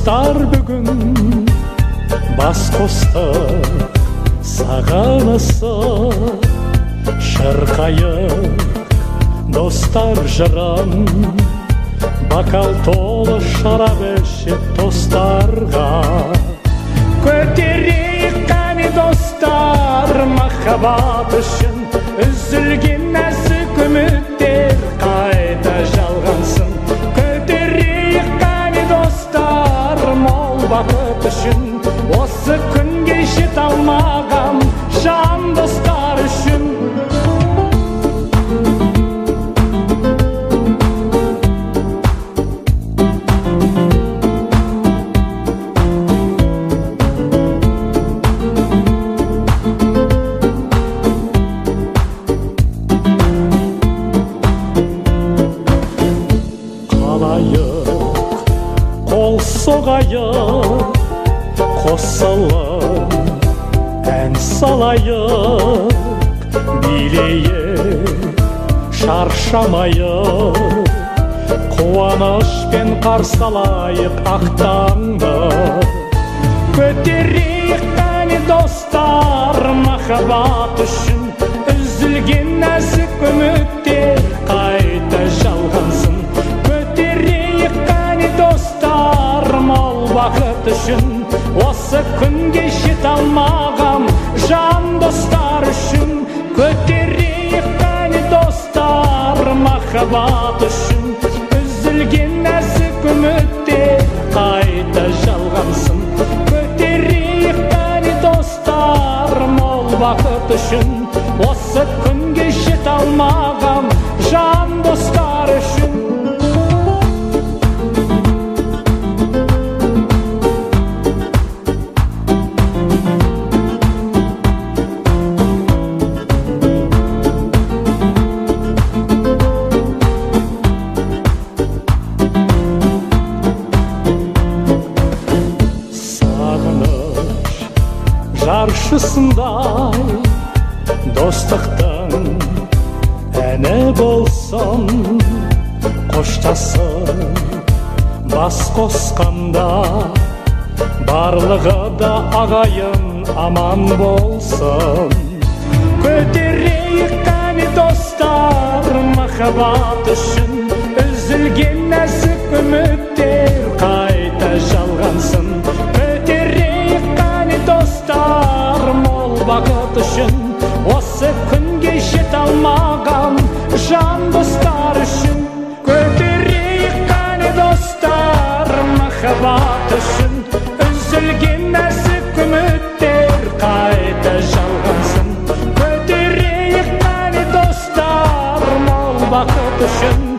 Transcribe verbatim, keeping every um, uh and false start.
достар бүгін бас қосты саған ысып шырқайық достар жырын бокал толы шарап ішіп достарға көтерейік қане достар махаббат үшін үзілген нәзік үміттер қайта жалғансын көтерейік қане достар мол бақыт үшін осы күнге жете алмаған жан достар үшін қол соғайық қосылып ән салайық билейік шаршамайық қуанышпен қарсы алайық ақ таңды көтерейік қане достар махаббат үшін үзілген нәзік үміттер қайта жалғансын көтерейік қане достар мол бақыт үшін осы күнге жете алмаған жан достар үшін көтерейік қане достар махаббат үшін үзілген нәзік үміттер қайта жалғансын көтерейік қане достар мол бақыт үшін осы күнге жете алмаған жан достар үшін жаршысындай достықтың әні болсын қоштасып бас қосқанда барлығы да ағайын аман болсын көтерейік қане достар махаббат үшін үзілген нәзік үміттер қайта жалғансын көтерейік қане достар мол бақыт үшін осы күнге жете алмаған жан достар үшін көтерейік қане достар махаббат үшін үзілген нәзік үміттер қайта жалғансын көтерейік қане достар мол бақыт үшін